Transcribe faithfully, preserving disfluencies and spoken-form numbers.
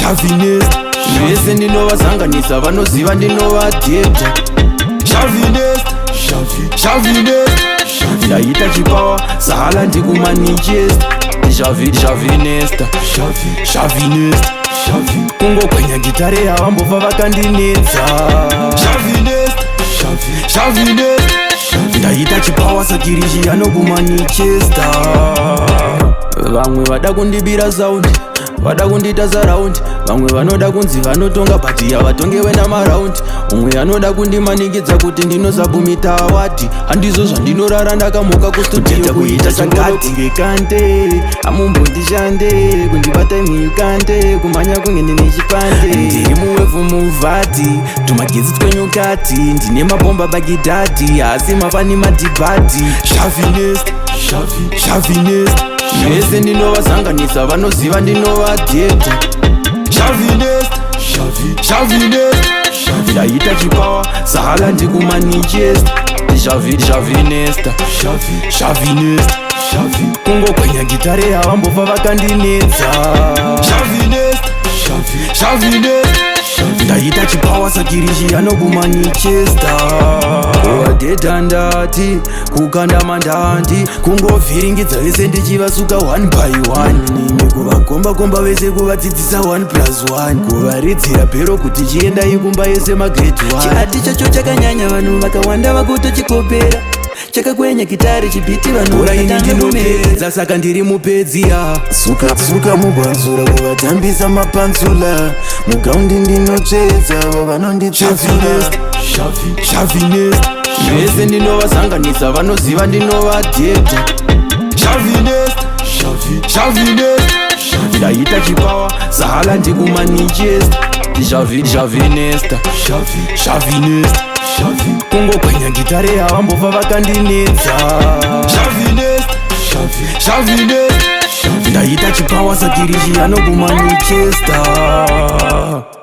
Chavinist. Vese ndinovazanganisa vanoziva ndinovadhedha. Chavinist. Chavinist. Ndaita chipawa sahala ndikumanchester. Chavinist. Chavinist. Kungokwenya gitare havambobva vakandinetsa. Chavinist. Chavinist. Ndaita chipawa sakirishi anokumanchester. Vamwe vada kundibira saundi, vada kundita zaraundi. Vamwe vanoda kunzi vanotonga but havatongewe namaraundi. Umwe anoda kundimanikidza kuti ndinosabumita awadi. Handizo zvandinorara ndakamuka kustudio kuita chakati ngekande. Amumbondishande kundibata imuyukande. Kumhanya kunge ndine chipande. Ndiri muwevhu muvhati tumagetsi twenyukati. Ndine mabomba bagidhadhi asi mafani madhibhadhi. Chavinist. Chavinist. Vese ndinovazanganisa vanoziva ndinovadhedha. Chavinist. Chavinist. Ndaita chipawa sahala ndikumanchester. Chavinist. Chavinist. Kungokwenya gitare havambobva vakandinetsa. Chavinist. Chavinist. Ndaita chipawa sakirishi anokumanchester. Kuvadhedha ndati kukanda mandandi. Kungovhiringidza vese ndichivasuka one by one. Nimi kuvakomba komba vese kuvadzidzisa one plus one. Kuvaridzira bhero kuti chiendai kumba yese magrade one. Chihati chacho chakanyanya vanhu vakawanda vakutochikopera. Chakakwenya gitare chibhiti vanhu vakatandinopedza saka ndiri mupedzia. Suka suka mugwanzura kuvatambisa mapanzula. Mugaundi ndinotsvedza vavanonditsvedzura. Chavinist. Vese ndinovazanganisa vanoziva ndinovadhedha. Chavinist. Chavinist. Ndaita chipawa sahala ndikumanchester. Chavinist. Chavinist. Kungokwenya gitare havambobva vakandinetsa. Chavinist. Chavinist. Ndaita chipawa sakirishi anokumanchester.